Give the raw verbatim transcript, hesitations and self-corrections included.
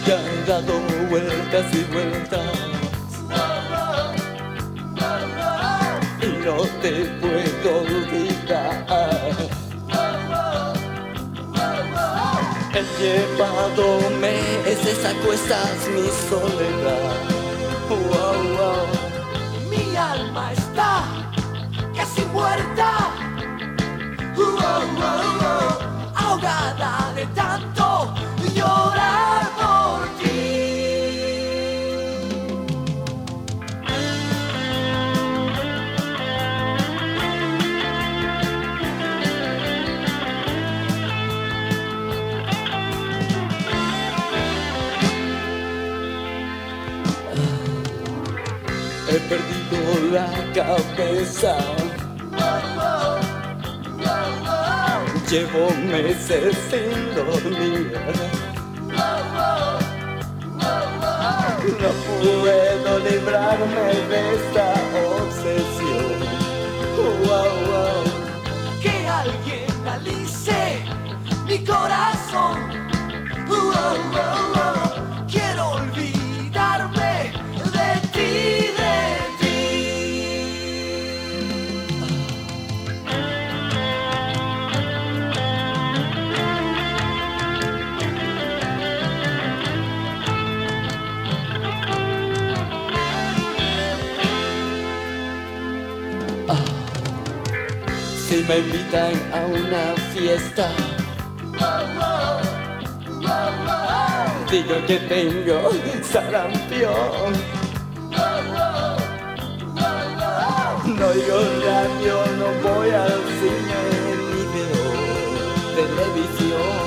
ya he dado vueltas y vueltas y no te puedo olvidar. He llevado meses a cuestas mi soledad. Wow, wow. Mi alma está casi muerta, wow, wow, wow, ahogada de tanto llorar por ti. He perdido la cabeza, llevo meses sin dormir. No puedo librarme de esta obsesión. Wow, wow. Que alguien alice mi corazón. Wow, wow, wow. Quiero olvidarme de ti, de ti. Si me invitan a una fiesta, digo que tengo sarampión. No oigo radio, no voy al cine ni veo televisión.